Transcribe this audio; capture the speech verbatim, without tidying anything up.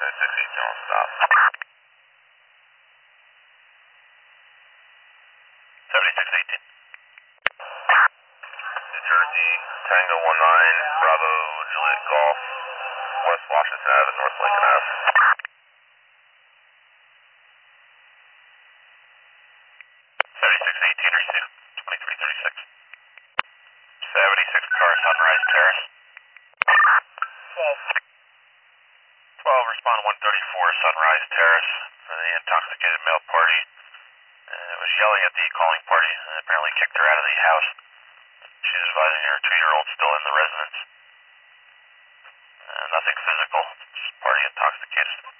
six eighteen on stop. seventy-six eighteen. New Jersey, Tango one nine, Bravo, Juliet Golf, West Washington Avenue, North Lincoln Avenue. seventy-six eighteen, receive twenty-three thirty-six. seventy-six car, Sunrise Terrace. twelve. twelve, respond one thirty-four, Sunrise Terrace. The intoxicated male party uh, was yelling at the calling party and apparently kicked her out of the house. She's advising her two-year-old still in the residence. Uh, nothing physical, just party intoxicated.